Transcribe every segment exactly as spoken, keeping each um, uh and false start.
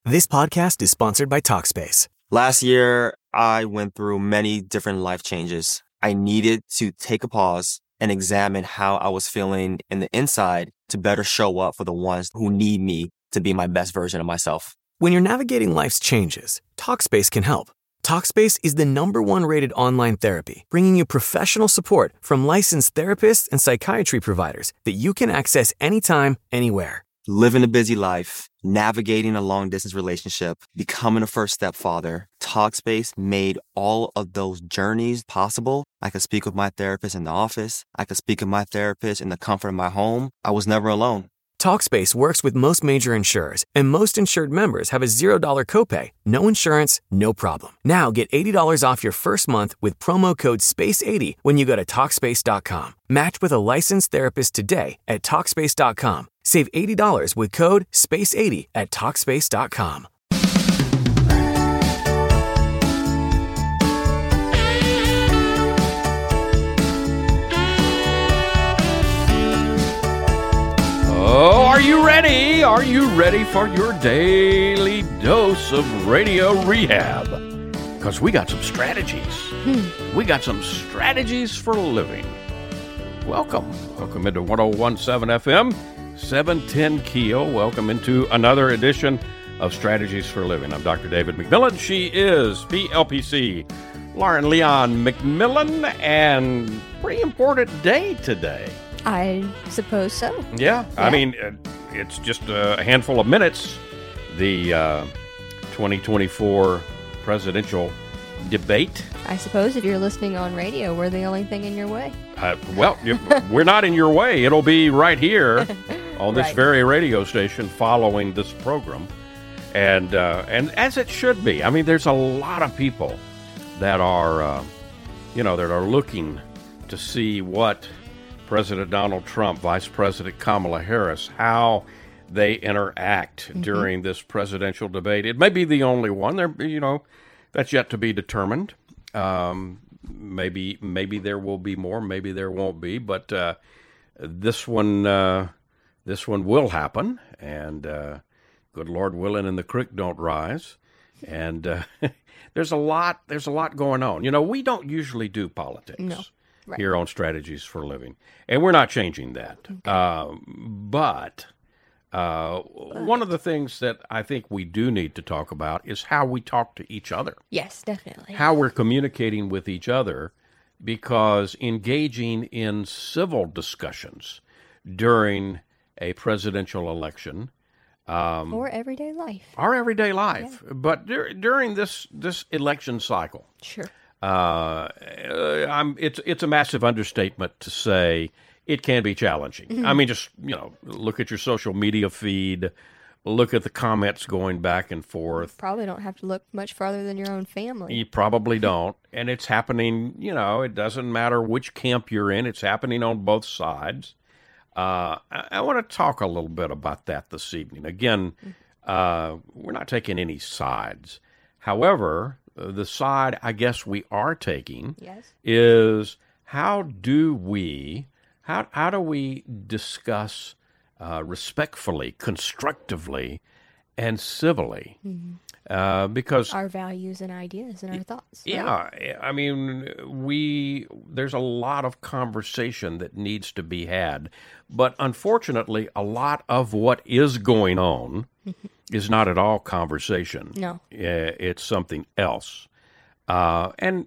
This podcast is sponsored by Talkspace. Last year, I went through many different life changes. I needed to take a pause and examine how I was feeling in the inside to better show up for the ones who need me to be my best version of myself. When you're navigating life's changes, Talkspace can help. Talkspace is the number one rated online therapy, bringing you professional support from licensed therapists and psychiatry providers that you can access anytime, anywhere. Living a busy life, navigating a long-distance relationship, becoming a first-step father, Talkspace made all of those journeys possible. I could speak with my therapist in the office. I could speak with my therapist in the comfort of my home. I was never alone. Talkspace works with most major insurers, and most insured members have a zero dollars copay. No insurance, no problem. Now get eighty dollars off your first month with promo code space eighty when you go to Talkspace dot com. Match with a licensed therapist today at Talkspace dot com. Save eighty dollars with code space eighty at Talkspace dot com. Oh, are you ready? Are you ready for your daily dose of radio rehab? Because we got some strategies. Hmm. We got some strategies for living. Welcome. Welcome into one oh one point seven F M, seven ten Keel. Welcome into another edition of Strategies for Living. I'm Doctor David McMillan. She is P L P C Lauren Leon McMillan, and pretty important day today. I suppose so. Yeah, yeah. I mean, it's just a handful of minutes. The uh, twenty twenty-four presidential debate. I suppose if you're listening on radio, we're the only thing in your way. Uh, well, you, we're not in your way. It'll be right here on this right. very radio station following this program. And, uh, and as it should be. I mean, there's a lot of people that are, uh, you know, that are looking to see what President Donald Trump, Vice President Kamala Harris, how they interact mm-hmm. during this presidential debate. It may be the only one. There, you know, that's yet to be determined. Um, maybe, maybe there will be more. Maybe there won't be. But uh, this one, uh, this one will happen. And uh, good Lord willing, and the creek don't rise. And uh, there's a lot. There's a lot going on. You know, we don't usually do politics. No. Right. Here on Strategies for Living. And we're not changing that. Okay. Uh, but uh, one of the things that I think we do need to talk about is how we talk to each other. Yes, definitely. How we're communicating with each other, because engaging in civil discussions during a presidential election. Um, or everyday life. Our everyday life. Yeah. But dur- during this, this election cycle. Sure. Uh, I'm, it's it's a massive understatement to say it can be challenging. Mm-hmm. I mean, just, you know, look at your social media feed, look at the comments going back and forth. Probably don't have to look much farther than your own family. You probably don't. And it's happening, you know, it doesn't matter which camp you're in. It's happening on both sides. Uh, I, I want to talk a little bit about that this evening. Again, uh, we're not taking any sides. However, the side I guess we are taking yes. is how do we how how do we discuss uh, respectfully, constructively, and civilly? Mm-hmm. Uh, because our values and ideas and our thoughts. Yeah, right? I mean, we there's a lot of conversation that needs to be had, but unfortunately, a lot of what is going on is not at all conversation. No, uh, it's something else. Uh, and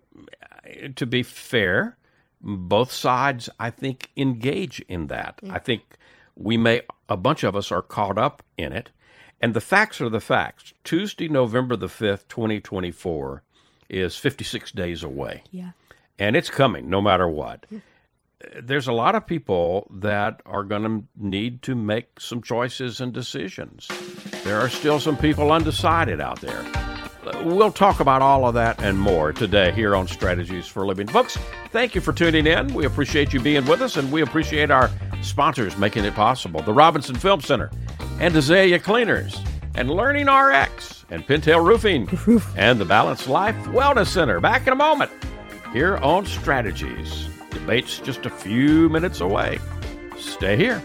to be fair, both sides, I think, engage in that. Mm. I think we may a bunch of us are caught up in it. And the facts are the facts. Tuesday, November the fifth, twenty twenty-four, is fifty-six days away. Yeah. And it's coming no matter what. There's a lot of people that are going to need to make some choices and decisions. There are still some people undecided out there. We'll talk about all of that and more today here on Strategies for Living. Folks, thank you for tuning in. We appreciate you being with us, and we appreciate our sponsors making it possible. The Robinson Film Center and Azalea Cleaners and Learning R X and Pintail Roofing and the Balanced Life Wellness Center. Back in a moment here on Strategies. Debate's just a few minutes away. Stay here.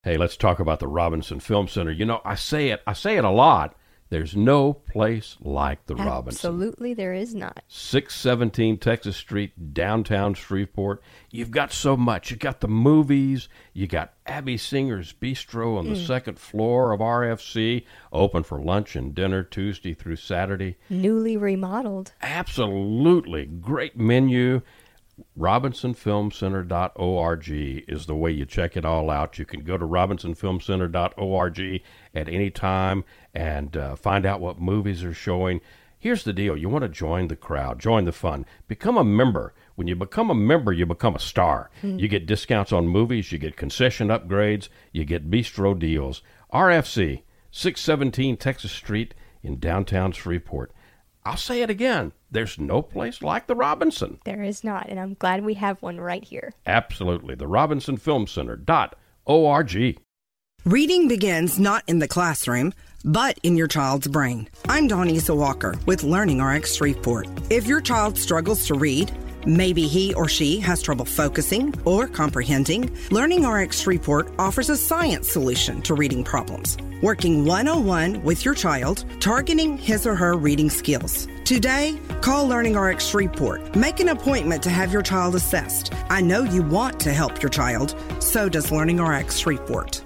Hey, let's talk about the Robinson Film Center. You know, I say it, I say it a lot. There's no place like the Robinson. Absolutely, there is not. six seventeen Texas Street, downtown Shreveport. You've got so much. You got the movies. You got Abby Singer's Bistro on the mm. second floor of R F C, open for lunch and dinner Tuesday through Saturday. Newly remodeled. Absolutely. Great menu. robinson film center dot org is the way you check it all out. You can go to robinson film center dot org at any time and uh, find out what movies are showing. Here's the deal. You want to join the crowd, join the fun, become a member. When you become a member, you become a star. Mm. You get discounts on movies, you get concession upgrades, you get bistro deals. R F C, six seventeen Texas Street in downtown Shreveport. I'll say it again. There's no place like the Robinson. There is not, and I'm glad we have one right here. Absolutely. The robinson film center dot org. Reading begins not in the classroom, but in your child's brain. I'm Donisa Walker with Learning R X Shreveport. If your child struggles to read, maybe he or she has trouble focusing or comprehending, Learning R X Shreveport offers a science solution to reading problems, working one-on-one with your child, targeting his or her reading skills. Today, call Learning R X Shreveport. Make an appointment to have your child assessed. I know you want to help your child, so does Learning R X Shreveport.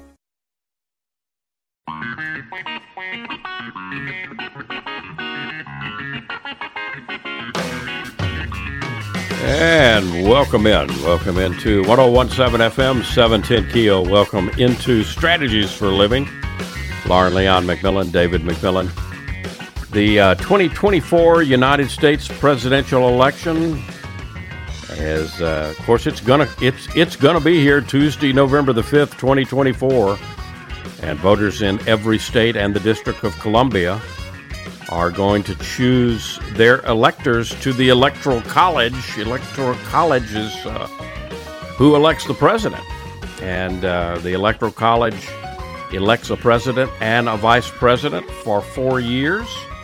And welcome in. Welcome into one oh one point seven F M, seven ten Keel. Welcome into Strategies for Living. Lauren Leon McMillan, David McMillan. The uh, twenty twenty-four United States presidential election is, uh, of course, it's gonna it's it's gonna be here Tuesday, November the fifth, twenty twenty-four, and voters in every state and the District of Columbia are going to choose their electors to the Electoral College. Electoral College is uh, who elects the president, and uh, the Electoral College elects a president and a vice president for four years.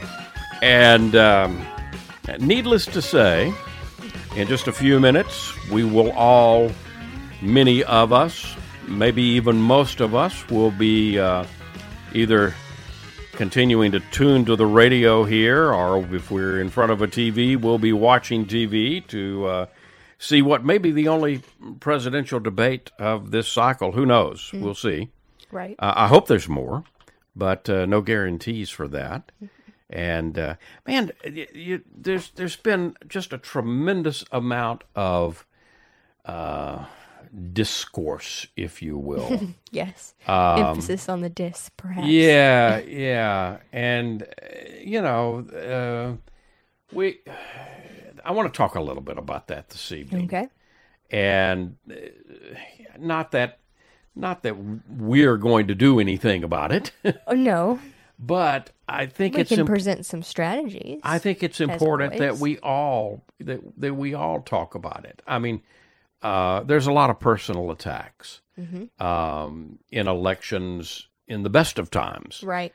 And um, needless to say, in just a few minutes, we will all, many of us, maybe even most of us, will be uh, either continuing to tune to the radio here, or if we're in front of a T V, we'll be watching T V to uh, see what may be the only presidential debate of this cycle. Who knows? Mm. We'll see. Right. Uh, I hope there's more, but uh, no guarantees for that. And uh, man, you, you, there's there's been just a tremendous amount of uh, discourse, if you will. Yes. Um, Emphasis on the dis, perhaps. Yeah, yeah, and uh, you know, uh, we. I want to talk a little bit about that this evening. Okay. And uh, not that, not that we're going to do anything about it. Oh no. But I think we it's can imp- present some strategies. I think it's important that always. we all that that we all talk about it. I mean, uh, there's a lot of personal attacks mm-hmm. um, in elections in the best of times. Right.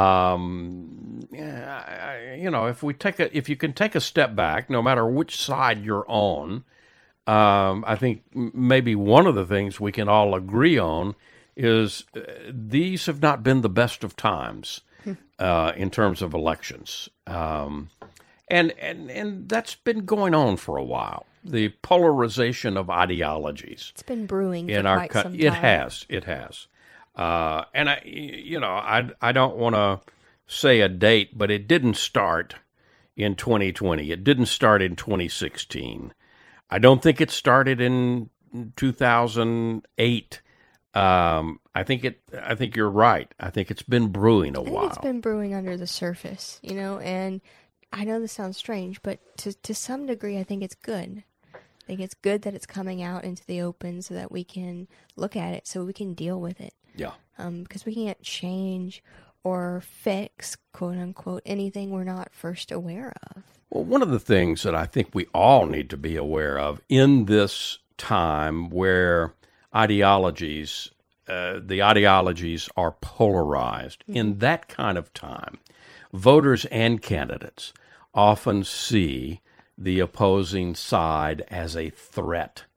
Um, yeah, I, you know, if we take a if you can take a step back, no matter which side you're on, um, I think maybe one of the things we can all agree on is uh, these have not been the best of times. Uh, in terms of elections. Um, and, and and that's been going on for a while. The polarization of ideologies. It's been brewing in for our quite co- some time. It has. It has. Uh, and, I, you know, I, I don't want to say a date, but it didn't start in twenty twenty. It didn't start in twenty sixteen. I don't think it started in two thousand eight. Um, I think it. I think you're right. I think it's been brewing a I think while. It's been brewing under the surface, you know. And I know this sounds strange, but to to some degree, I think it's good. I think it's good that it's coming out into the open so that we can look at it, so we can deal with it. Yeah. Um, because we can't change or fix, quote unquote, anything we're not first aware of. Well, one of the things that I think we all need to be aware of in this time where ideologies, uh, the ideologies are polarized. Mm-hmm. In that kind of time, voters and candidates often see the opposing side as a threat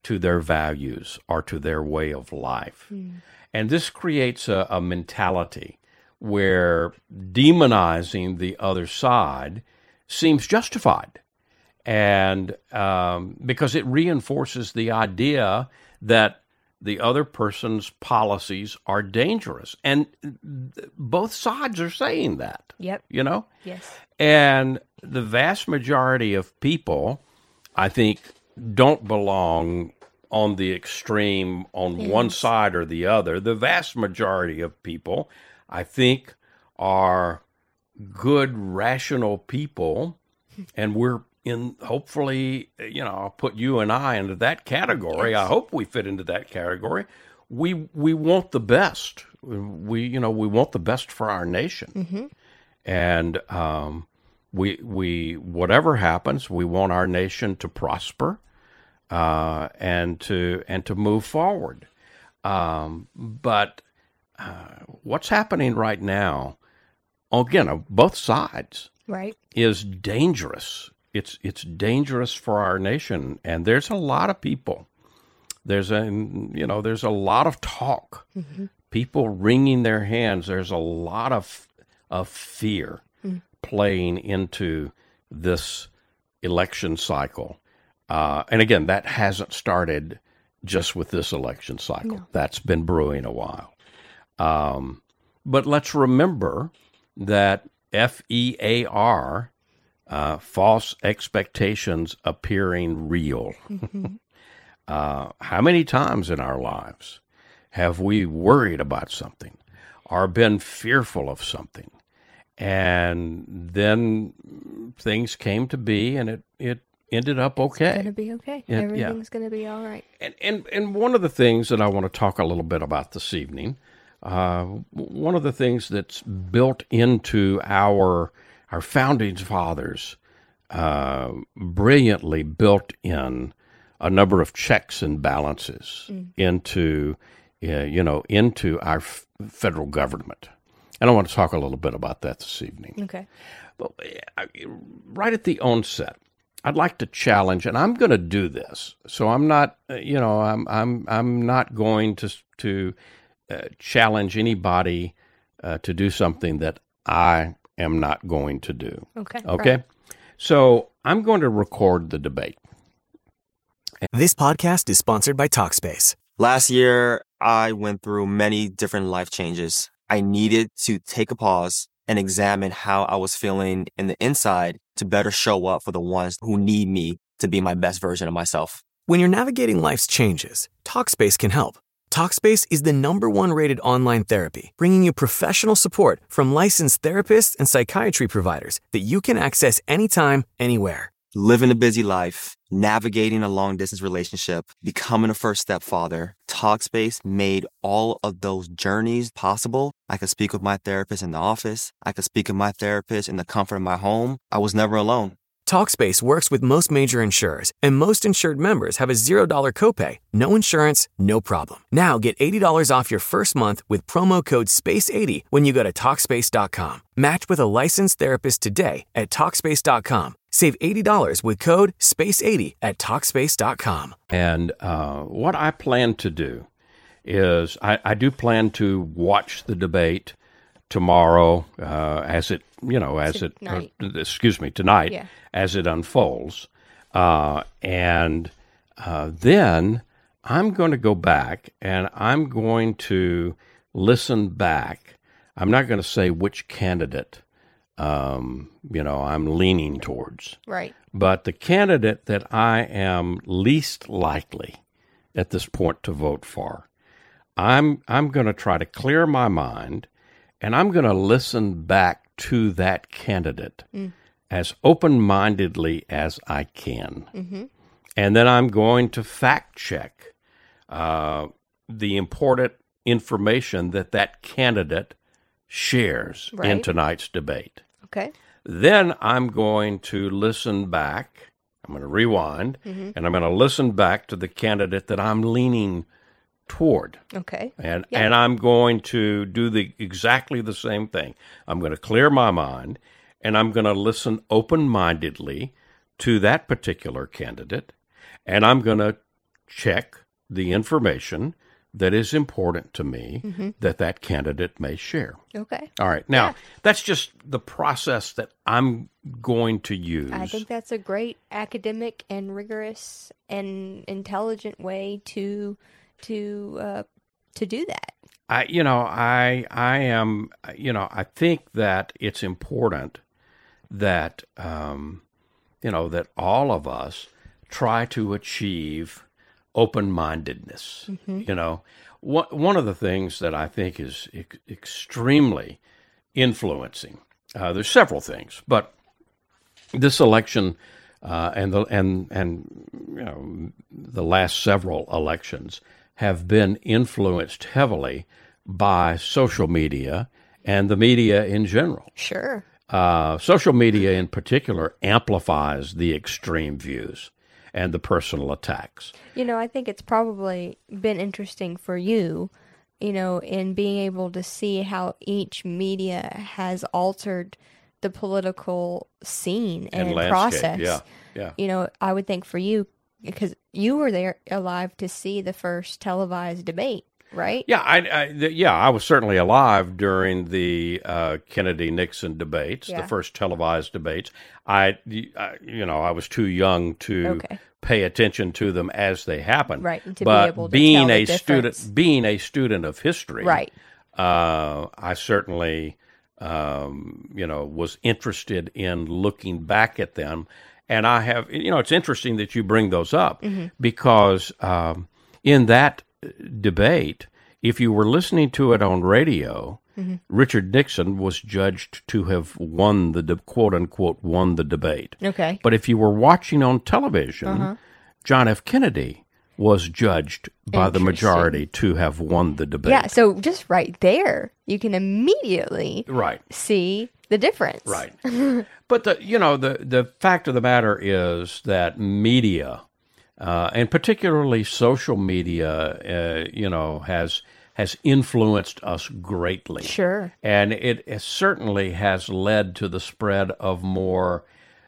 to their values or to their way of life. Mm. And this creates a, a mentality where demonizing the other side seems justified. And um, because it reinforces the idea that the other person's policies are dangerous. And both sides are saying that. Yep. You know? Yes. And the vast majority of people, I think, don't belong on the extreme on yes. one side or the other. The vast majority of people, I think, are good, rational people, and we're in, hopefully, you know, I'll put you and I into that category. Yes. I hope we fit into that category. We we want the best. We, you know, we want the best for our nation. Mm-hmm. And um, we, we, whatever happens, we want our nation to prosper uh, and to and to move forward. Um, but uh, what's happening right now, again, on both sides, right, is dangerous. It's it's dangerous for our nation, and there's a lot of people. There's a you know there's a lot of talk. Mm-hmm. People wringing their hands. There's a lot of of fear mm. playing into this election cycle, uh, and again, that hasn't started just with this election cycle. No. That's been brewing a while. Um, but let's remember that F E A R. Uh, false expectations appearing real. Mm-hmm. uh, how many times in our lives have we worried about something or been fearful of something, and then things came to be and it, it ended up okay? It's going to be okay. It, Everything's yeah. going to be all right. And, and, and one of the things that I want to talk a little bit about this evening, uh, one of the things that's built into our Our founding fathers uh, brilliantly built in a number of checks and balances mm. into, uh, you know, into our f- federal government. And I want to talk a little bit about that this evening. Okay. But uh, right at the onset, I'd like to challenge, and I'm going to do this. So I'm not, uh, you know, I'm I'm I'm not going to to uh, challenge anybody uh, to do something that I am not going to do. Okay. Okay. Right. So I'm going to record the debate. This podcast is sponsored by Talkspace. Last year, I went through many different life changes. I needed to take a pause and examine how I was feeling in the inside to better show up for the ones who need me to be my best version of myself. When you're navigating life's changes, Talkspace can help. Talkspace is the number one rated online therapy, bringing you professional support from licensed therapists and psychiatry providers that you can access anytime, anywhere. Living a busy life, navigating a long-distance relationship, becoming a first-step father, Talkspace made all of those journeys possible. I could speak with my therapist in the office. I could speak with my therapist in the comfort of my home. I was never alone. Talkspace works with most major insurers, and most insured members have a zero dollars copay. No insurance, no problem. Now get eighty dollars off your first month with promo code space eighty when you go to Talkspace dot com. Match with a licensed therapist today at Talkspace dot com. Save eighty dollars with code space eighty at Talkspace dot com. And uh, what I plan to do is I, I do plan to watch the debate tomorrow uh, as it, you know, as tonight. it, uh, excuse me, tonight, yeah. as it unfolds. Uh, and uh, then I'm going to go back and I'm going to listen back. I'm not going to say which candidate, um, you know, I'm leaning towards. Right. But the candidate that I am least likely at this point to vote for, I'm I'm going to try to clear my mind. And I'm going to listen back to that candidate mm. as open-mindedly as I can. Mm-hmm. And then I'm going to fact-check uh, the important information that that candidate shares right. in tonight's debate. Okay. Then I'm going to listen back. I'm going to rewind, mm-hmm. and I'm going to listen back to the candidate that I'm leaning toward. Okay. And yeah. and I'm going to do the exactly the same thing. I'm going to clear my mind, and I'm going to listen open-mindedly to that particular candidate, and I'm going to check the information that is important to me Mm-hmm. that that candidate may share. Okay. All right. Now, Yeah. that's just the process that I'm going to use. I think that's a great academic and rigorous and intelligent way to to uh, to do that. I, you know, I, I am, you know, I think that it's important that, um, you know, that all of us try to achieve open-mindedness. Mm-hmm. You know, one one of the things that I think is ex- extremely influencing. Uh, there's several things, but this election uh, and the and and you know the last several elections have been influenced heavily by social media and the media in general. Sure. Uh, social media in particular amplifies the extreme views and the personal attacks. You know, I think it's probably been interesting for you, you know, in being able to see how each media has altered the political scene and, And landscape, process. yeah, yeah. You know, I would think for you, because you were there alive to see the first televised debate, right? Yeah, I, I th- yeah, I was certainly alive during the uh, Kennedy-Nixon debates, Yeah. the first televised debates. I, I, you know, I was too young to Okay. pay attention to them as they happened. Right, and to be but able to being tell the a difference. student, being a student of history, Right. Uh, I certainly, um, you know, was interested in looking back at them. And I have, you know, it's interesting that you bring those up Mm-hmm. because um, in that debate, if you were listening to it on radio, Mm-hmm. Richard Nixon was judged to have won the de- quote unquote won the debate. Okay. But if you were watching on television, Uh-huh. John F. Kennedy was judged by the Interesting. majority to have won the debate. Yeah, so just right there, you can immediately Right. see the difference. Right. But the you know the the fact of the matter is that media, uh, and particularly social media, uh, you know, has has influenced us greatly. Sure. And it, it certainly has led to the spread of more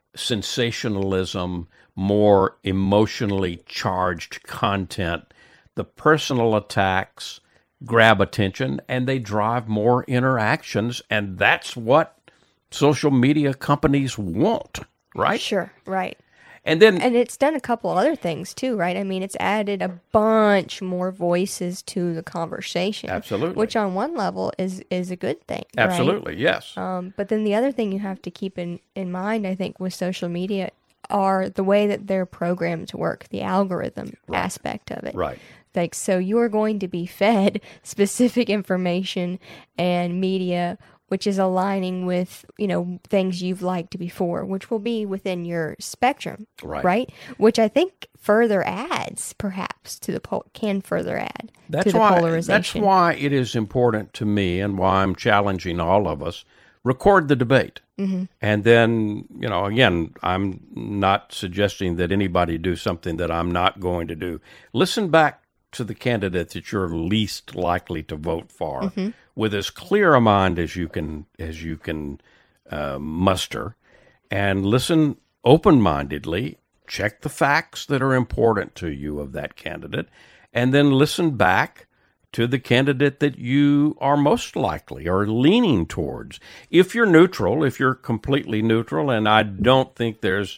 sensationalism, more emotionally charged content. The personal attacks grab attention and they drive more interactions, and that's what social media companies want, right? Sure, right. And then And it's done a couple other things too, right? I mean, it's added a bunch more voices to the conversation. Absolutely. Which on one level is is a good thing. right? absolutely, yes. Um, but then the other thing you have to keep in, in mind, I think, with social media are the way that they're programmed to work, the algorithm aspect of it. Right. Like, so you're going to be fed specific information and media which is aligning with, you know, things you've liked before, which will be within your spectrum, Right. right? Which I think further adds, perhaps, to the pol- can further add That's to the why, polarization. That's why it is important to me, and why I'm challenging all of us, record the debate. Mm-hmm. And then, you know, again, I'm not suggesting that anybody do something that I'm not going to do. Listen back to the candidate that you're least likely to vote for Mm-hmm. with as clear a mind as you can as you can uh, muster, and listen open-mindedly. Check the facts that are important to you of that candidate, and then listen back to the candidate that you are most likely or leaning towards. If you're neutral, if you're completely neutral, and I don't think there's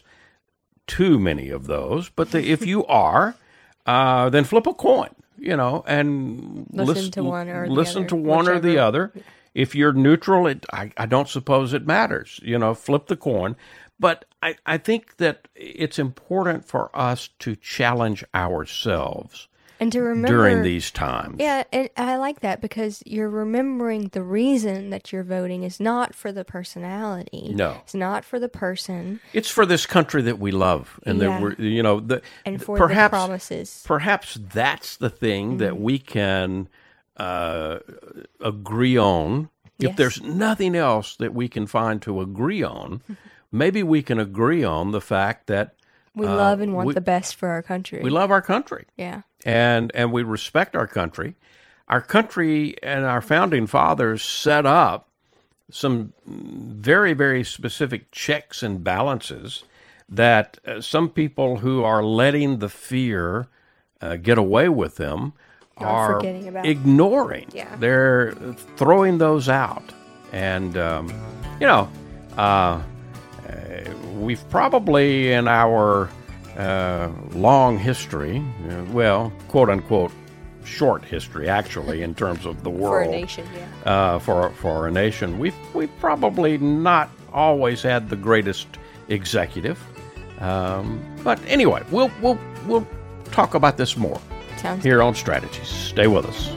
too many of those, but the, if you are, uh, then flip a coin, you know, and Listen lis- to one or the listen other, to one or the whichever. other. If you're neutral, it, I, I don't suppose it matters, you know, flip the coin. But I, I think that it's important for us to challenge ourselves and to remember during these times. Yeah, and I like that because you're remembering the reason that you're voting is not for the personality. No. It's not for the person It's for this country that we love, and Yeah. that we're, you know, the, and for perhaps, the promises. Perhaps that's the thing Mm-hmm. that we can uh, agree on. If Yes. there's nothing else that we can find to agree on, maybe we can agree on the fact that We uh, love and want we- the best for our country. we love our country. Yeah. and and we respect our country. Our country and our founding fathers set up some very, very specific checks and balances that uh, some people who are letting the fear uh, get away with them Not are forgetting about- ignoring. Yeah. They're throwing those out. And, um, you know, uh, we've probably in our uh, long history, uh, well, quote unquote, short history actually in terms of the world. For a nation, yeah. Uh, for for a nation, we've we've probably not always had the greatest executive. Um, but anyway, we'll we'll we'll talk about this more Sounds here on Strategies. Stay with us.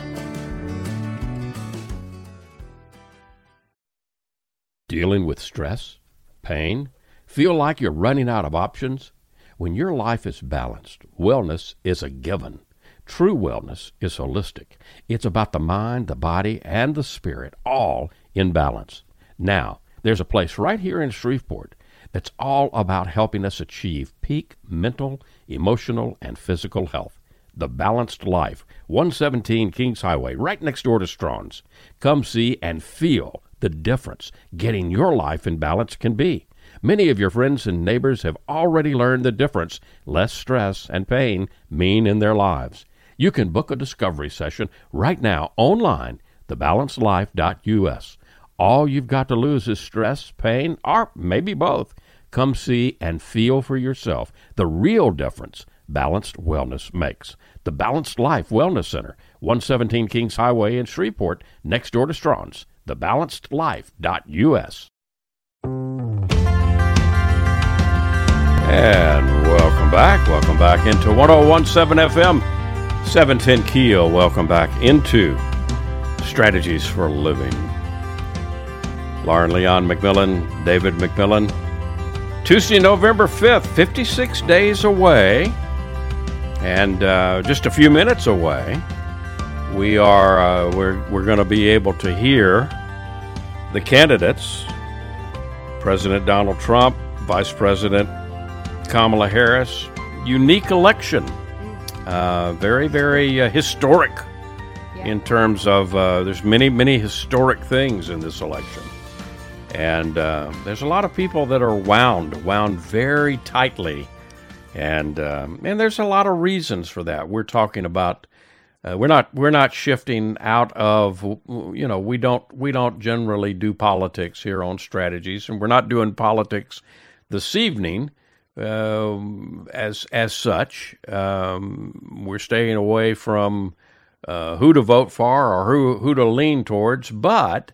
Dealing with stress, pain, feel like you're running out of options? When your life is balanced, wellness is a given. True wellness is holistic. It's about the mind, the body, and the spirit, all in balance. Now, there's a place right here in Shreveport that's all about helping us achieve peak mental, emotional, and physical health. The Balanced Life, one seventeen Kings Highway, right next door to Strawn's. Come see and feel the difference getting your life in balance can be. Many of your friends and neighbors have already learned the difference less stress and pain mean in their lives. You can book a discovery session right now online, the balanced life dot U S. All you've got to lose is stress, pain, or maybe both. Come see and feel for yourself the real difference balanced wellness makes. The Balanced Life Wellness Center, one seventeen Kings Highway in Shreveport, next door to Strawn's, the balanced life dot U S. And welcome back. Welcome back into one oh one point seven F M, seven ten Keel. Welcome back into Strategies for Living. Lauren Leon McMillan, David McMillan. Tuesday, November fifth, fifty-six days away, and uh, just a few minutes away, we are uh, we're we're going to be able to hear the candidates: President Donald Trump, Vice President Kamala Harris. Unique election, uh, very very uh, historic Yeah. in terms of uh, there's many many historic things in this election. And uh, there's a lot of people that are wound, wound very tightly, and um, and there's a lot of reasons for that. We're talking about uh, we're not we're not shifting out of you know we don't we don't generally do politics here on Strategies, and we're not doing politics this evening um, as as such. Um, we're staying away from uh, who to vote for or who who to lean towards, but.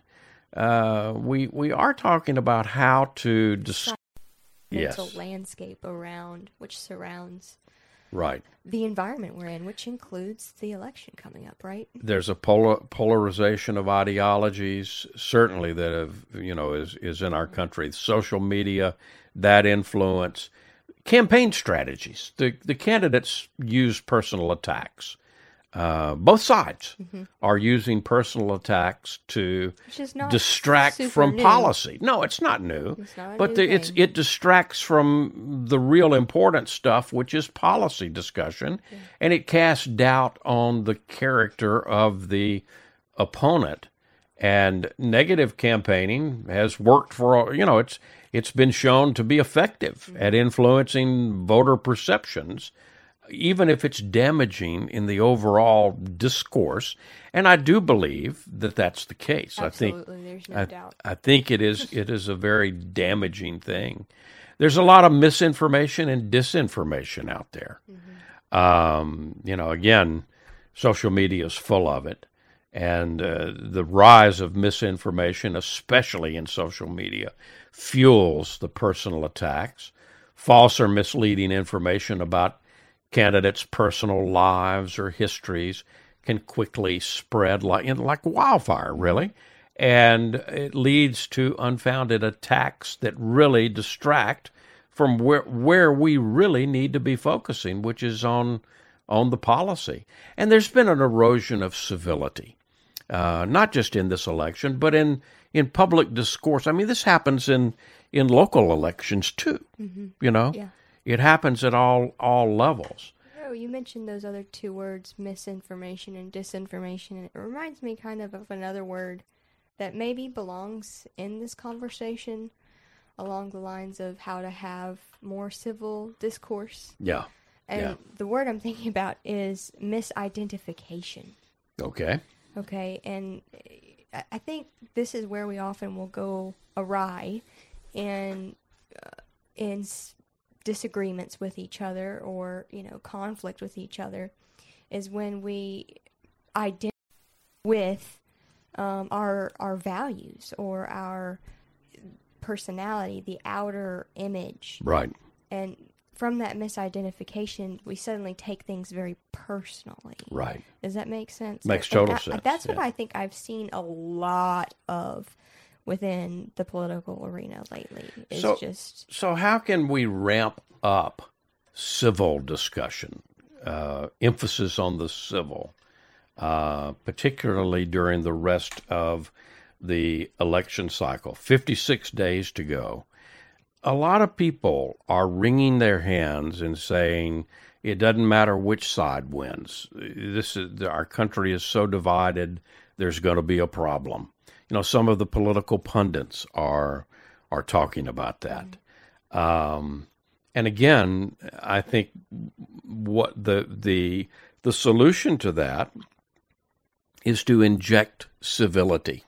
Uh, we we are talking about how to dis- mental yes. landscape around which surrounds Right. the environment we're in, which includes the election coming up, right? There's a polar, polarization of ideologies, certainly that have you know is is in our country. Social media, that influence, campaign strategies. The the candidates use personal attacks. Uh, both sides mm-hmm. are using personal attacks to Which is not distract super from new. policy. No, it's not new, It's not a but new the, it's thing. it distracts from the real important stuff, which is policy discussion, yeah. and it casts doubt on the character of the opponent. And negative campaigning has worked for you know it's it's been shown to be effective mm-hmm. at influencing voter perceptions, even if it's damaging in the overall discourse. And I do believe that that's the case. Absolutely, I think, there's no I, doubt. I think it is it is a very damaging thing. There's a lot of misinformation and disinformation out there. Mm-hmm. Um, you know, again, social media is full of it. And uh, the rise of misinformation, especially in social media, fuels the personal attacks. False or misleading information about candidates' personal lives or histories can quickly spread like like wildfire, really, and it leads to unfounded attacks that really distract from where where we really need to be focusing, which is on on the policy. And there's been an erosion of civility, uh, not just in this election, but in in public discourse. I mean, this happens in in local elections too. Mm-hmm. You know. Yeah. It happens at all all levels. Oh, you mentioned those other two words, misinformation and disinformation, and it reminds me kind of of another word that maybe belongs in this conversation along the lines of how to have more civil discourse. Yeah. And Yeah. the word I'm thinking about is misidentification. Okay. Okay, and I- I think this is where we often will go awry in uh, in s- disagreements with each other, or you know, conflict with each other, is when we identify with um, our our values or our personality, the outer image, Right. and from that misidentification, we suddenly take things very personally. Right. Does that make sense? Makes And total I- sense, That's what yeah. I think I've seen a lot of within the political arena lately. Is So- just So how can we ramp up civil discussion, uh, emphasis on the civil, uh, particularly during the rest of the election cycle? fifty-six days to go. A lot of people are wringing their hands and saying it doesn't matter which side wins. This is, our country is so divided. There's going to be a problem. You know, some of the political pundits are are talking about that. Um, and again, I think what the the the solution to that is to inject civility,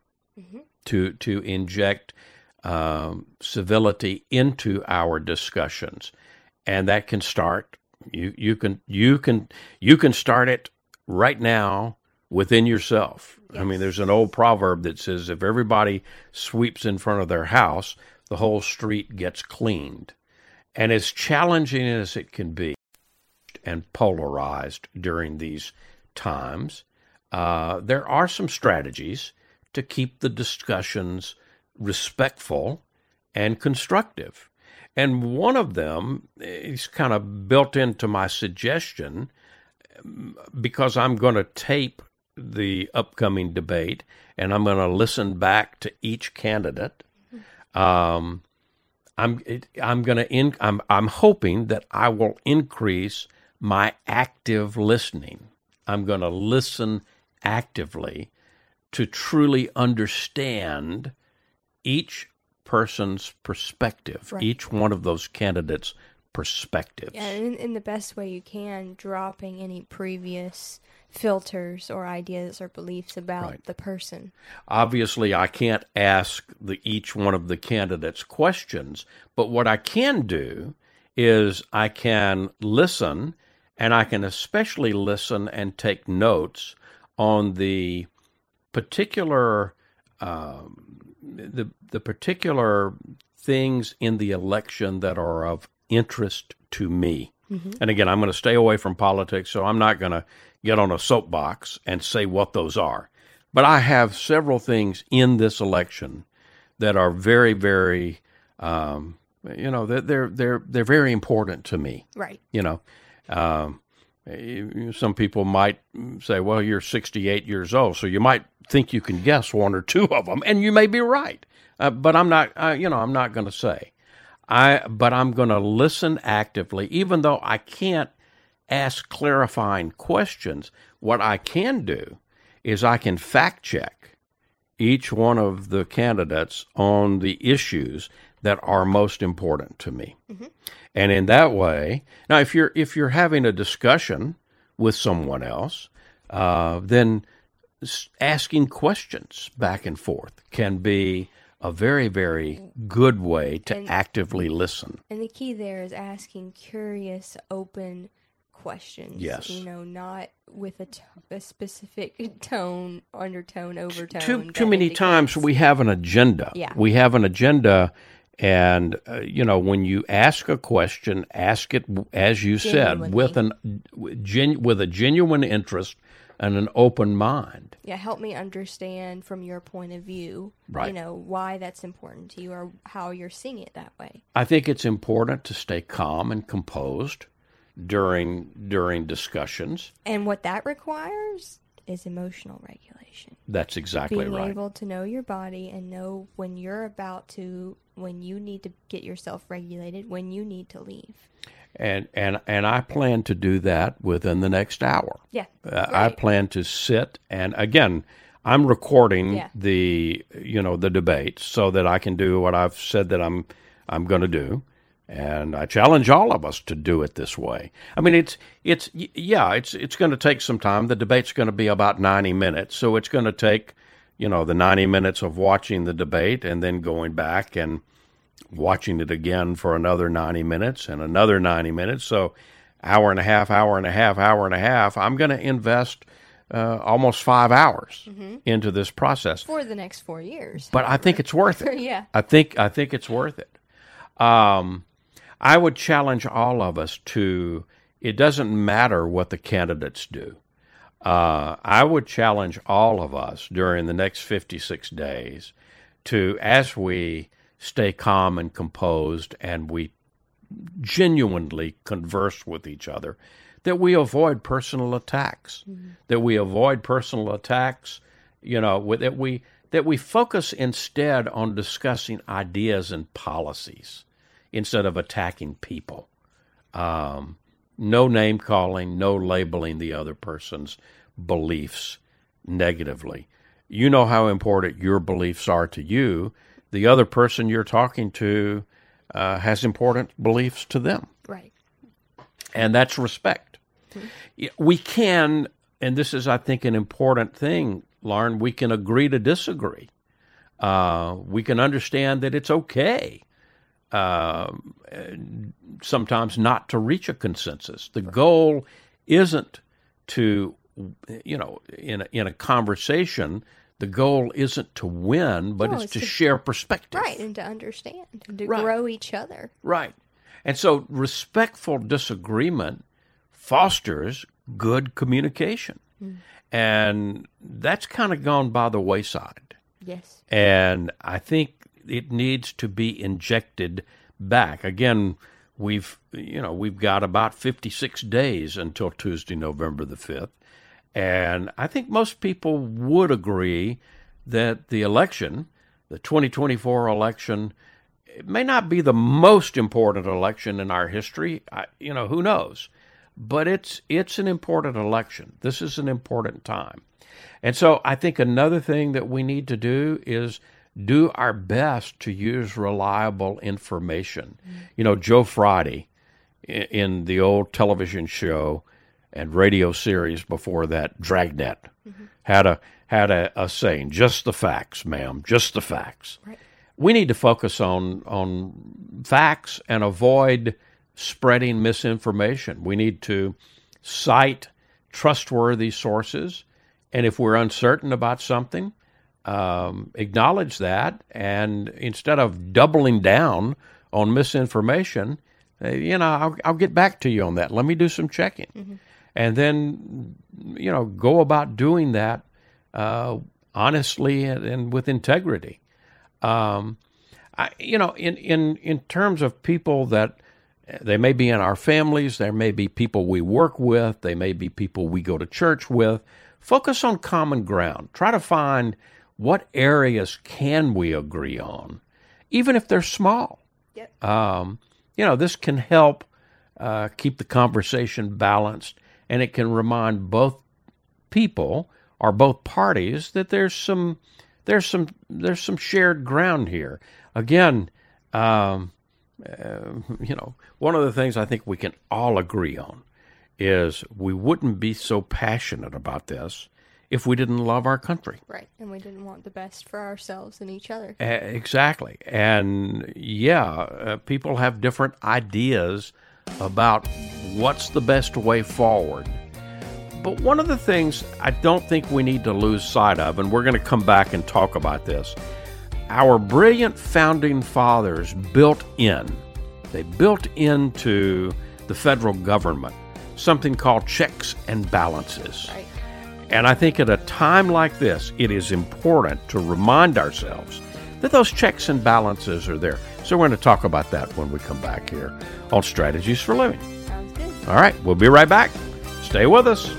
to to inject um, civility into our discussions, and that can start. You you can you can you can start it right now within yourself. I mean, there's an old proverb that says, if everybody sweeps in front of their house, the whole street gets cleaned. And as challenging as it can be and polarized during these times, uh, there are some strategies to keep the discussions respectful and constructive. And one of them is kind of built into my suggestion, because I'm going to tape the upcoming debate and I'm going to listen back to each candidate. Um, I'm it, I'm going to in, I'm I'm hoping that I will increase my active listening. I'm going to listen actively to truly understand each person's perspective, Right. each one of those candidates' perspectives. yeah, in, in the best way you can, dropping any previous filters or ideas or beliefs about Right. the person. Obviously, I can't ask the, each one of the candidates questions, but what I can do is I can listen, and I can especially listen and take notes on the particular um, the the particular things in the election that are of interest to me. And again, I'm going to stay away from politics, so I'm not going to get on a soapbox and say what those are. But I have several things in this election that are very, very, um, you know, they're, they're they're they're very important to me. Right. You know, um, you- some people might say, "Well, you're sixty-eight years old, so you might think you can guess one or two of them," and you may be right. Uh, but I'm not. Uh, you know, I'm not going to say. I, but I'm going to listen actively, even though I can't ask clarifying questions. What I can do is I can fact check each one of the candidates on the issues that are most important to me. And in that way, now if you're if you're having a discussion with someone else, uh, then s- asking questions back and forth can be a very, very good way to And- actively listen. And the key there is asking curious, open questions. Yes. You know, not with a, t- a specific tone, undertone, overtone. Too that too many times indicates- we have an agenda. Yeah. We have an agenda, and uh, you know, when you ask a question, ask it as you said, with an gen, with a genuine interest and an open mind. Yeah, help me understand from your point of view, Right. you know, why that's important to you or how you're seeing it that way. I think it's important to stay calm and composed during during discussions. And what that requires is emotional regulation. That's exactly Being right. able to know your body and know when you're about to, when you need to get yourself regulated, when you need to leave. And and and I plan to do that within the next hour. Yeah. Uh, I right. plan to sit, and again, I'm recording Yeah. the you know the debate so that I can do what I've said that I'm I'm going to do, And I challenge all of us to do it this way. I mean, it's, it's yeah, it's it's going to take some time. The debate's going to be about ninety minutes, so it's going to take, you know, the ninety minutes of watching the debate and then going back and watching it again for another ninety minutes and another ninety minutes. So hour and a half, hour and a half, hour and a half. I'm going to invest uh, almost five hours mm-hmm. into this process. For the next four years. But I think it's worth it. Yeah. I think I think it's worth it. Um, I would challenge all of us to, it doesn't matter what the candidates do. Uh, I would challenge all of us during the next fifty-six days to, as we stay calm and composed and we genuinely converse with each other, that we avoid personal attacks, mm-hmm. that we avoid personal attacks, you know, that we that we focus instead on discussing ideas and policies instead of attacking people. Um, no name calling, no labeling the other person's beliefs negatively. You know how important your beliefs are to you. The other person you're talking to uh, has important beliefs to them. Right. And that's respect. Mm-hmm. We can, and this is, I think, an important thing, Lauren, we can agree to disagree. Uh, we can understand that it's okay uh, sometimes not to reach a consensus. The goal isn't to, you know, in a, in a conversation, the goal isn't to win, but no, it's, it's to, to share perspective. Right, and to understand, and to right. grow each other. Right. And so respectful disagreement fosters good communication. Mm. And that's kind of gone by the wayside. Yes. And I think it needs to be injected back. Again, we've, you know, we've got about fifty-six days until Tuesday, November the fifth. And I think most people would agree that the election, the twenty twenty-four election, it may not be the most important election in our history. I, you know, who knows? But it's it's an important election. This is an important time. And so I think another thing that we need to do is do our best to use reliable information. Mm-hmm. You know, Joe Friday in, in the old television show and radio series before that, Dragnet, mm-hmm. had a had a, a saying, just the facts, ma'am, just the facts. Right. We need to focus on on facts and avoid spreading misinformation. We need to cite trustworthy sources, and if we're uncertain about something, um, acknowledge that, and instead of doubling down on misinformation, uh, you know, I'll, I'll get back to you on that. Let me do some checking. Mm-hmm. And then, you know, go about doing that uh, honestly and, and with integrity. Um, I, you know, in, in, in terms of people that they may be in our families, there may be people we work with, they may be people we go to church with. Focus on common ground. Try to find what areas can we agree on, even if they're small. Yep. Um, you know, this can help uh, keep the conversation balanced, and it can remind both people or both parties that there's some there's some there's some shared ground here. Again, um, uh, you know, one of the things I think we can all agree on is we wouldn't be so passionate about this if we didn't love our country. Right, and we didn't want the best for ourselves and each other. Uh, exactly. And yeah, uh, people have different ideas about what's the best way forward. But one of the things I don't think we need to lose sight of, and we're going to come back and talk about this, our brilliant founding fathers built in, they built into the federal government something called checks and balances. Right. And I think at a time like this, it is important to remind ourselves that those checks and balances are there. So we're going to talk about that when we come back here on Strategies for Living. Sounds good. All right, we'll be right back. Stay with us.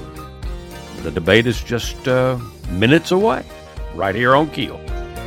The debate is just uh, minutes away, right here on Keel.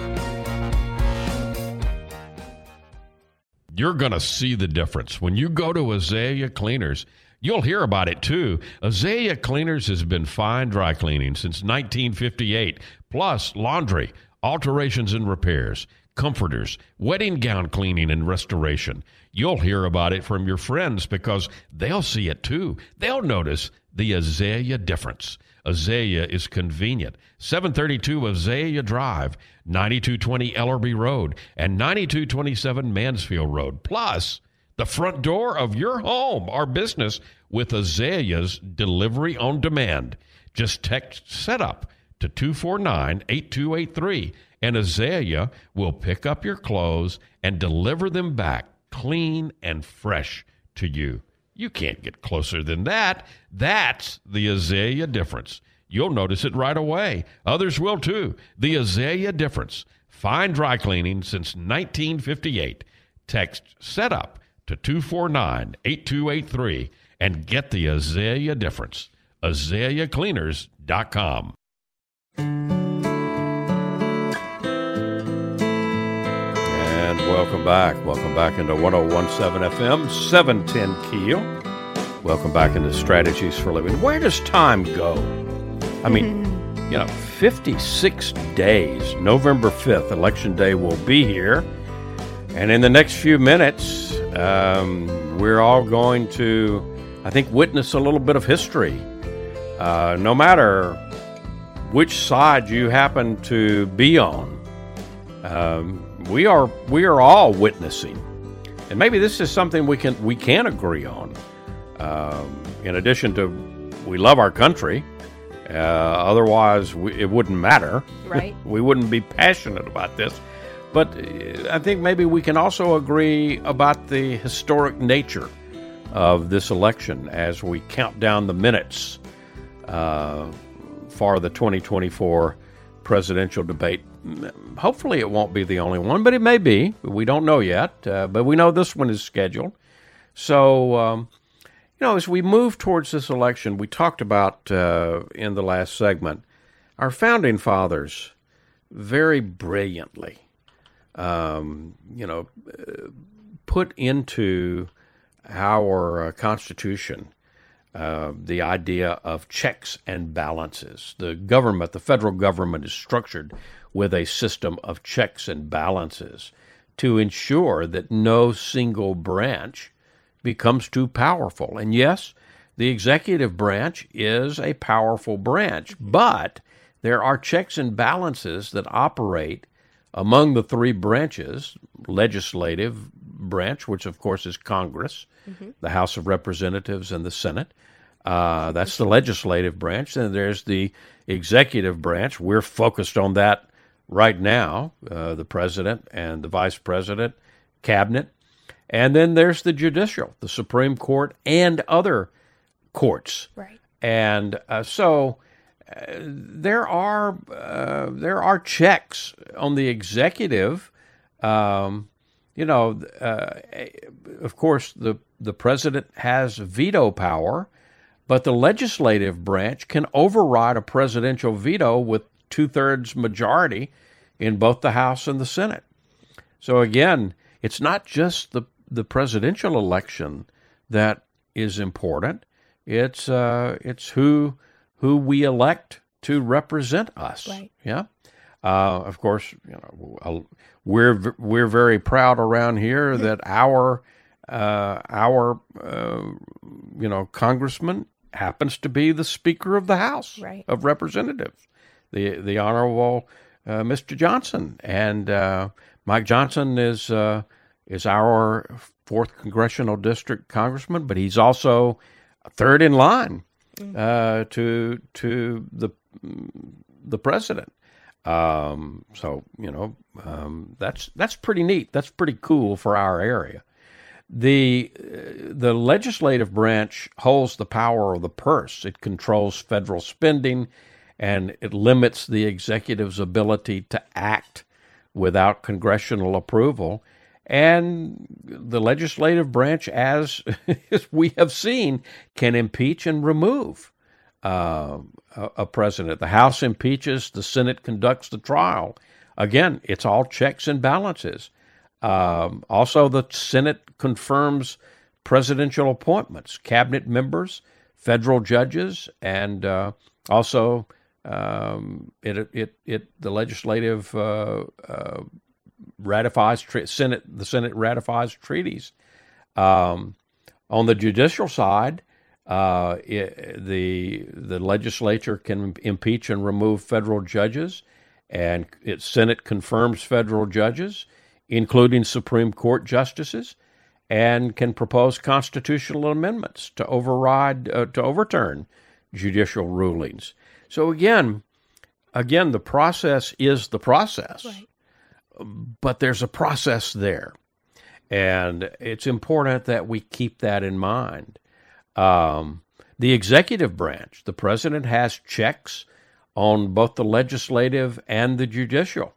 You're going to see the difference. When you go to Azalea Cleaners, you'll hear about it too. Azalea Cleaners has been fine dry cleaning since nineteen fifty-eight, plus laundry, alterations and repairs, comforters, wedding gown cleaning and restoration. You'll hear about it from your friends because they'll see it too. They'll notice the Azalea difference. Azalea is convenient. seven thirty-two Azalea Drive, ninety-two twenty Ellerby Road, and ninety-two twenty-seven Mansfield Road. Plus, the front door of your home or business with Azalea's delivery on demand. Just text SETUP to two four nine, eight two eight three, and Azalea will pick up your clothes and deliver them back clean and fresh to you. You can't get closer than that. That's the Azalea difference. You'll notice it right away. Others will too. The Azalea difference. Fine dry cleaning since nineteen fifty-eight. Text SETUP to two four nine, eight two eight three and get the Azalea difference. azalea cleaners dot com. And welcome back. Welcome back into ten seventeen F M, seven ten Keel. Welcome back into Strategies for Living. Where does time go? I mean, you know, fifty-six days. November fifth, Election Day will be here. And in the next few minutes, um, we're all going to, I think, witness a little bit of history. Uh, no matter which side you happen to be on, um, we are we are all witnessing, and maybe this is something we can we can agree on. Um, in addition to, we love our country. Uh, otherwise, we, it wouldn't matter. Right? We wouldn't be passionate about this. But I think maybe we can also agree about the historic nature of this election as we count down the minutes uh, for the twenty twenty-four presidential debate. Hopefully it won't be the only one, but it may be. We don't know yet, uh, but we know this one is scheduled. So, um, you know, as we move towards this election, we talked about uh, in the last segment, our founding fathers very brilliantly, um, you know, put into our uh, Constitution Uh, the idea of checks and balances. The government, the federal government, is structured with a system of checks and balances to ensure that no single branch becomes too powerful. And yes, the executive branch is a powerful branch, but there are checks and balances that operate among the three branches: legislative branch, which of course is Congress, mm-hmm. the House of Representatives, and the Senate. Uh, that's the legislative branch. And there's the executive branch. We're focused on that right now, uh, the president and the vice president, cabinet. And then there's the judicial, the Supreme Court, and other courts. Right. And uh, so uh, there are uh, there are checks on the executive. Um, you know, uh, of course, the the president has veto power. But the legislative branch can override a presidential veto with two-thirds majority in both the House and the Senate. So again, it's not just the, the presidential election that is important. It's uh, it's who who we elect to represent us. Right. Yeah. Uh, of course, you know, we're we're very proud around here that our uh, our uh, you know congressman happens to be the Speaker of the House right. of Representatives, the the Honorable uh, Mister Johnson, and uh, Mike Johnson is uh, is our fourth congressional district congressman, but he's also third in line mm-hmm. uh, to to the the president. Um, so you know um, that's that's pretty neat. That's pretty cool for our area. The the legislative branch holds the power of the purse. It controls federal spending, and it limits the executive's ability to act without congressional approval. And the legislative branch, as, as we have seen, can impeach and remove uh, a, a president. The House impeaches, the Senate conducts the trial. Again, it's all checks and balances. Um, also, the Senate confirms presidential appointments, cabinet members, federal judges, and uh, also um, it it it the legislative uh, uh, ratifies tre- Senate the Senate ratifies treaties. Um, on the judicial side, uh, it, the the legislature can impeach and remove federal judges, and its Senate confirms federal judges, including Supreme Court justices, and can propose constitutional amendments to override uh, to overturn judicial rulings. So again, again, the process is the process, Right. but there's a process there. And it's important that we keep that in mind. Um, the executive branch, the president has checks on both the legislative and the judicial.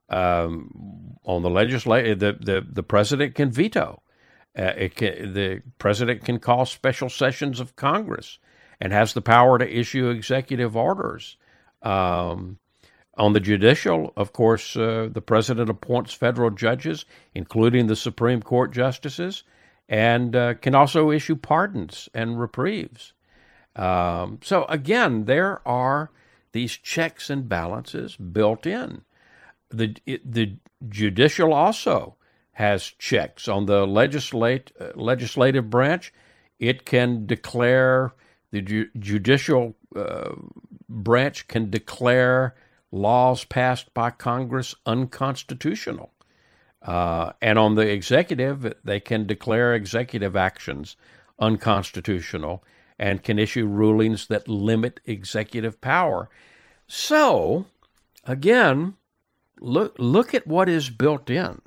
Um, on the legislative, the, the, the president can veto. Uh, it can, the president can call special sessions of Congress and has the power to issue executive orders. Um, On the judicial, of course, uh, the president appoints federal judges, including the Supreme Court justices, and uh, can also issue pardons and reprieves. Um, so again, there are these checks and balances built in. The it, the judicial also has checks on the legislate uh, legislative branch. It can declare the ju- judicial uh, branch can declare laws passed by Congress unconstitutional. Uh, and on the executive, they can declare executive actions unconstitutional and can issue rulings that limit executive power. So, again, look look at what is built in.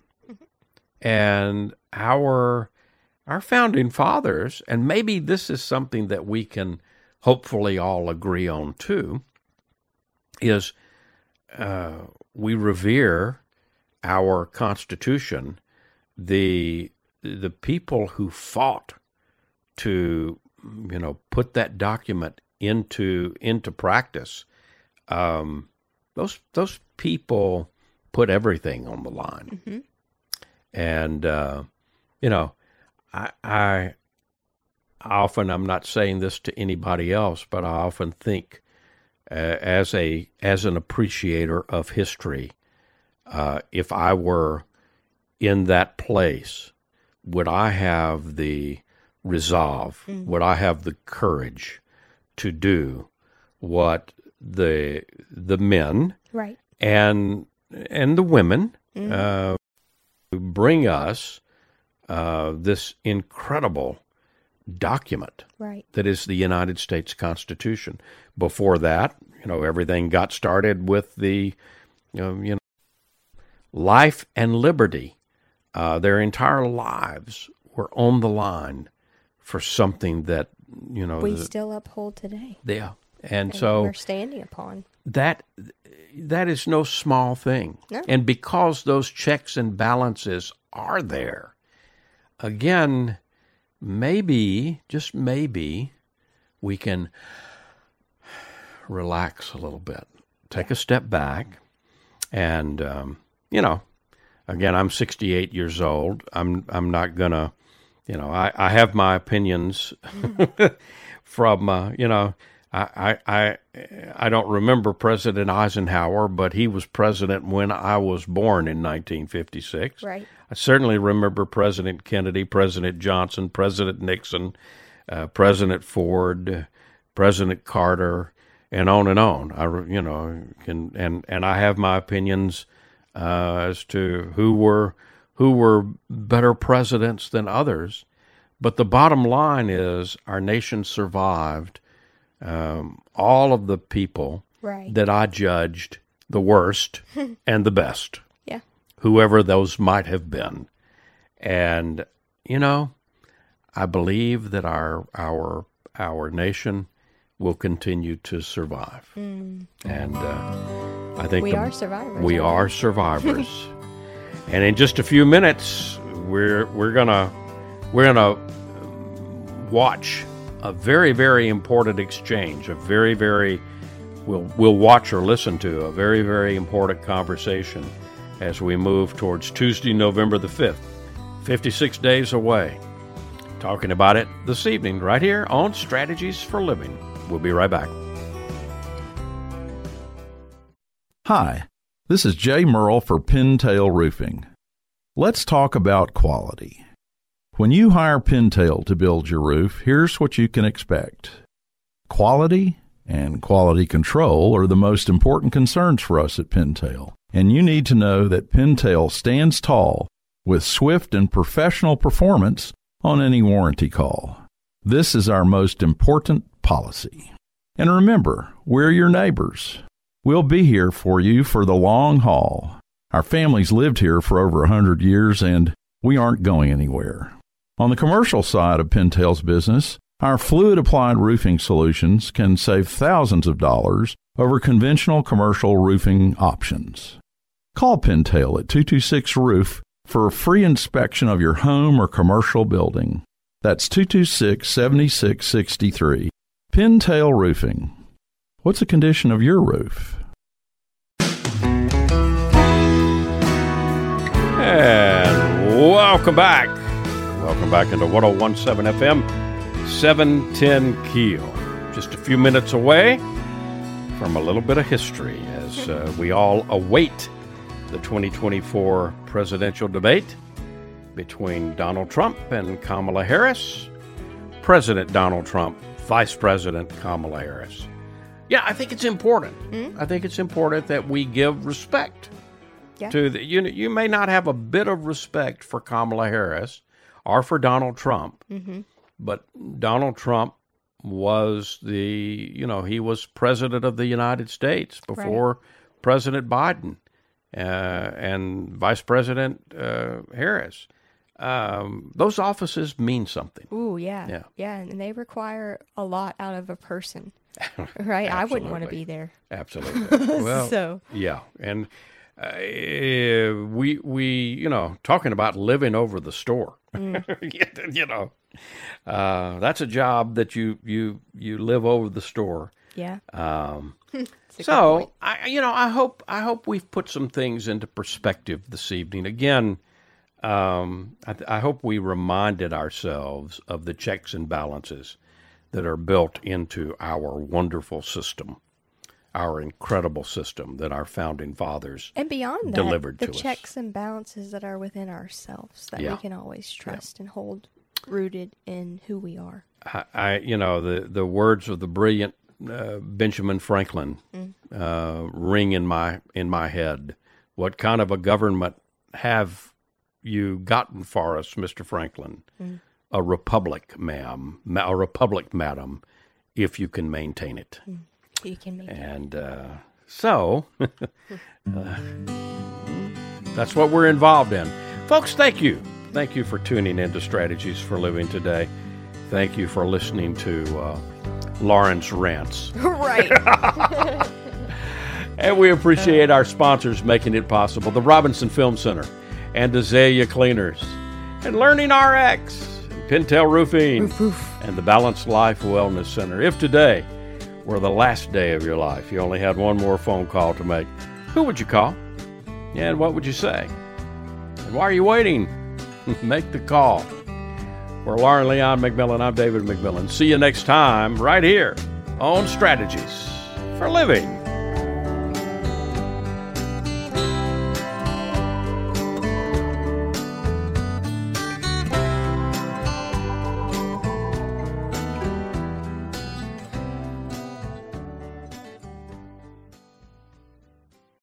And our our founding fathers, and maybe this is something that we can hopefully all agree on too, is Uh, we revere our Constitution. The the people who fought to, you know, put that document into into practice, um, those those people put everything on the line. Mm-hmm. And uh, you know, I, I often I'm not saying this to anybody else, but I often think. Uh, as a as an appreciator of history, uh, if I were in that place, would I have the resolve? Mm. Would I have the courage to do what the the men right. and and the women mm. uh, bring us uh, this incredible document right. that is the United States Constitution? Before that, you know, everything got started with the, you know, you know life and liberty. Uh, their entire lives were on the line for something that, you know, we the, still uphold today. Yeah, and, and so we're standing upon that. That is no small thing, no. And because those checks and balances are there, again, maybe, just maybe, we can relax a little bit, take a step back, and um, you know, again, I'm sixty-eight years old. I'm I'm not gonna, you know, I, I have my opinions from uh, you know, I, I I don't remember President Eisenhower, but he was president when I was born in nineteen fifty-six. Right. I certainly remember President Kennedy, President Johnson, President Nixon, uh, President Ford, President Carter, and on and on. I, you know, can and and I have my opinions uh, as to who were who were better presidents than others. But the bottom line is, our nation survived um, all of the people right. that I judged the worst and the best. Yeah. Whoever those might have been. And, you know, I believe that our our our nation will continue to survive. Mm. And uh, I think we the, are survivors. We are survivors. And in just a few minutes, we're we're gonna we're gonna watch a very, very important exchange, a very, very we'll we'll watch or listen to a very, very important conversation as we move towards Tuesday, November the fifth, fifty-six days away. Talking about it this evening right here on Strategies for Living. We'll be right back. Hi, this is Jay Merle for Pintail Roofing. Let's talk about quality. When you hire Pintail to build your roof, here's what you can expect. Quality and quality control are the most important concerns for us at Pintail, and you need to know that Pintail stands tall with swift and professional performance on any warranty call. This is our most important policy. And remember, we're your neighbors. We'll be here for you for the long haul. Our family's lived here for over one hundred years, and we aren't going anywhere. On the commercial side of Pintail's business, our fluid-applied roofing solutions can save thousands of dollars over conventional commercial roofing options. Call Pintail at two two six roof for a free inspection of your home or commercial building. That's two two six, seven six six three. Pintail Roofing. What's the condition of your roof? And welcome back. Welcome back into one oh one point seven F M, seven ten Keel. Just a few minutes away from a little bit of history as uh, we all await the twenty twenty-four presidential debate between Donald Trump and Kamala Harris. President Donald Trump, Vice President Kamala Harris. Yeah, I think it's important. Mm-hmm. I think it's important that we give respect yeah. to the, you. You may not have a bit of respect for Kamala Harris or for Donald Trump, mm-hmm. but Donald Trump was the, you know, he was president of the United States before right. President Biden uh, and Vice President uh, Harris. Um, those offices mean something. Ooh, yeah. Yeah. Yeah, and they require a lot out of a person. Right? I wouldn't want to be there. Absolutely. Well, so. Yeah. And uh, we, we, you know, talking about living over the store, mm. you know, uh, that's a job that you, you, you live over the store. Yeah. Um, so, I, you know, I hope, I hope we've put some things into perspective this evening. Again, um, I, I hope we reminded ourselves of the checks and balances that are built into our wonderful system, our incredible system that our founding fathers and beyond that, delivered the to us. The checks and balances that are within ourselves that yeah. we can always trust yeah. and hold rooted in who we are. I, I you know, the, the words of the brilliant uh, Benjamin Franklin mm. uh, ring in my in my head. What kind of a government have you gotten for us, Mister Franklin? Mm. A republic, ma'am, a republic, madam, if you can maintain it. You can maintain it. And uh, so, uh, that's what we're involved in. Folks, thank you. Thank you for tuning in to Strategies for Living today. Thank you for listening to uh, Lauren's rants. Right. And we appreciate our sponsors making it possible, the Robinson Film Center and Azalea Cleaners and Learning R X. Pintail Roofing, roof, roof. And the Balanced Life Wellness Center. If today were the last day of your life, you only had one more phone call to make, who would you call? And what would you say? And why are you waiting? Make the call. For Lauren Leon McMillan, I'm David McMillan. See you next time right here on Strategies for Living.